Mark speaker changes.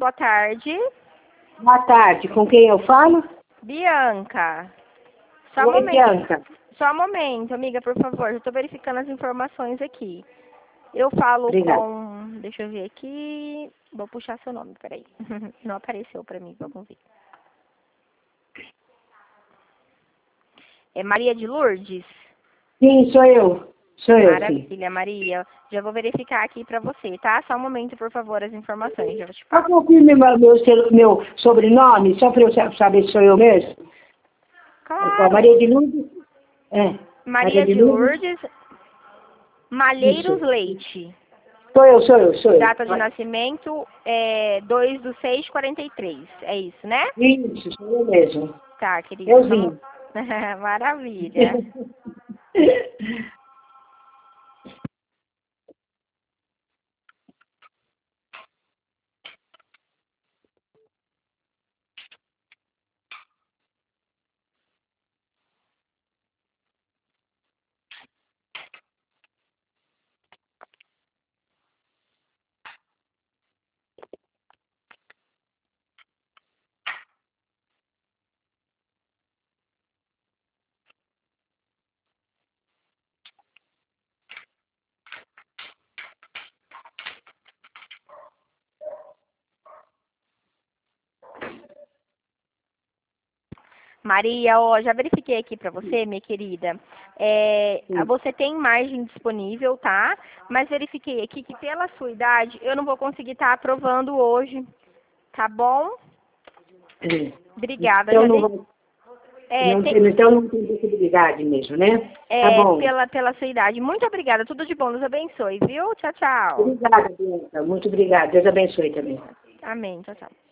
Speaker 1: boa tarde.
Speaker 2: Boa tarde, com quem eu falo?
Speaker 1: Bianca. Só um
Speaker 2: Oi,
Speaker 1: momento.
Speaker 2: Bianca.
Speaker 1: Só um momento, amiga, por favor. Eu tô verificando as informações aqui. Eu falo
Speaker 2: Obrigada.
Speaker 1: com... Deixa eu ver aqui. Vou puxar seu nome, peraí. Não apareceu pra mim, vamos ver. É Maria de Lourdes?
Speaker 2: Sim, sou eu. Sou eu, sim.
Speaker 1: Maravilha, Maria. Já vou verificar aqui pra você, tá? Só um momento, por favor, as informações. Já vou te
Speaker 2: Só
Speaker 1: falar.
Speaker 2: confirme meu sobrenome, só para eu saber se sou eu mesmo.
Speaker 1: Claro.
Speaker 2: Maria de Lourdes. É.
Speaker 1: Maria de Lourdes Malheiros
Speaker 2: Isso.
Speaker 1: Leite.
Speaker 2: Sou eu.
Speaker 1: Data de nascimento é 2/6/43. É isso, né?
Speaker 2: Isso, sou eu mesmo.
Speaker 1: Tá, querida.
Speaker 2: Euzinho.
Speaker 1: Maravilha. Maria, ó, já verifiquei aqui pra você, minha querida. Você tem margem disponível, tá? Mas verifiquei aqui que pela sua idade eu não vou conseguir estar aprovando hoje. Tá bom? Obrigada.
Speaker 2: Então
Speaker 1: Já
Speaker 2: não,
Speaker 1: dei...
Speaker 2: então não tem possibilidade mesmo, né? Tá bom.
Speaker 1: Pela sua idade. Muito obrigada. Tudo de bom. Deus abençoe, viu? Tchau, tchau.
Speaker 2: Obrigada, Bianca. Muito obrigada. Deus abençoe também.
Speaker 1: Amém. Tchau, tchau.